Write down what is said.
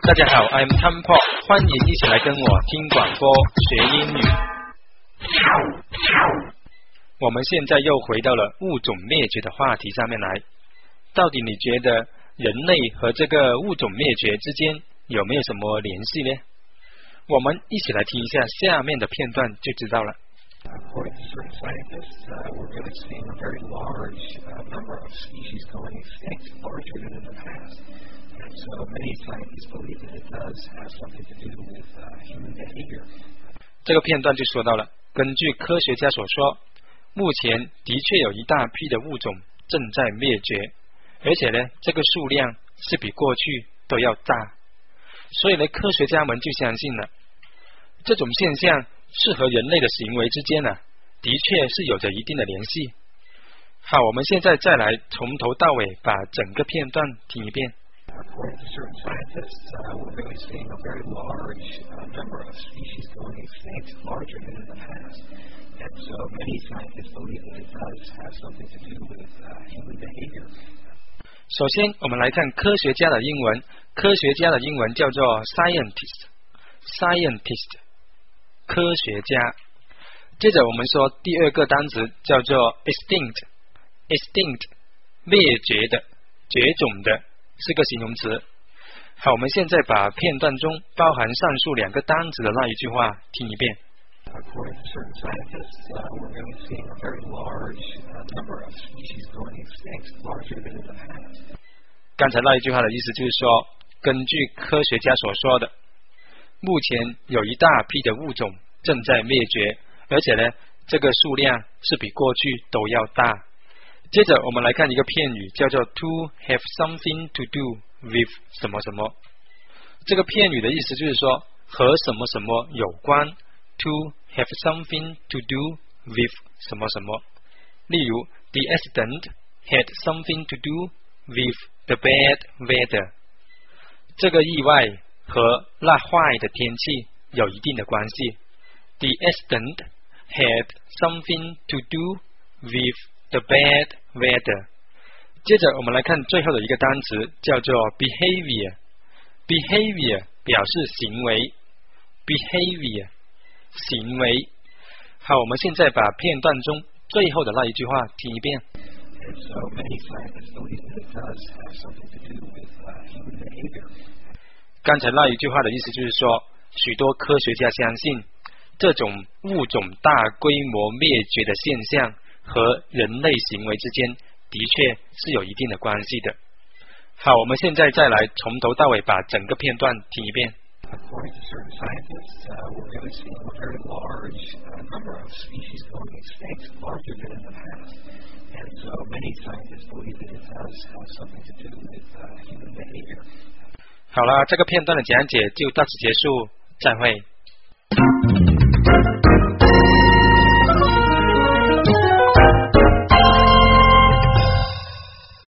大家好 ，I'm Tom Paul， 欢迎一起来跟我听广播学英语。我们现在又回到了物种灭绝的话题上面来。到底你觉得人类和这个物种灭绝之间有没有什么联系呢？我们一起来听一下下面的片段就知道了。 According to certain scientists, we're really seeing a very large number of species going extinct, larger than in the past. And so many scientists believe that it does have something to do with human behavior. 这个片段就说到了，根据科学家所说，目前的确有一大批的物种正在灭绝，而且呢，这个数量是比过去都要大。所以呢，科学家们就相信了，这种现象是和人类的行为之间的确是有着一定的联系。好，我们现在再来从头到尾把整个片段听一遍。 According to certain scientists, we're really seeing a very large number of species going extinct, larger than in the past. And so many scientists believe that it does have something to do with human behavior. 首先，我们来看科学家的英文，科学家的英文叫做 scientist， 科学家。接着我们说第二个单词叫做 extinct， 灭绝的、绝种的，是个形容词。好，我们现在把片段中包含上述两个单词的那一句话听一遍。 According to certain scientists, we're really seeing a very large number of species going extinct, larger than in the past. 刚才那一句话的意思就是说，根据科学家所说的，目前有一大批的物种正在灭绝，而且呢，这个数量是比过去都要大。接着我们来看一个片语，叫做 to have something to do with 什么什么。这个片语的意思就是说和什么什么有关。To have something to do with 什么什么。例如 The accident had something to do with the bad weather。 这个意外和那坏的天气有一定的关系。The accident had something to do with the bad weather。 接着我们来看最后的一个单词，叫做 behavior。 表示行为。 behavior行为。好，我们现在把片段中最后的那一句话听一遍。刚才那一句话的意思就是说，许多科学家相信这种物种大规模灭绝的现象和人类行为之间的确是有一定的关系的。好，我们现在再来从头到尾把整个片段听一遍。 According to certain scientists, we're really seeing a very large number of species going extinct, larger than in the past. And so many scientists believe that it does have something to do with human behavior. 好了，这个片段的讲解就到此结束，再会。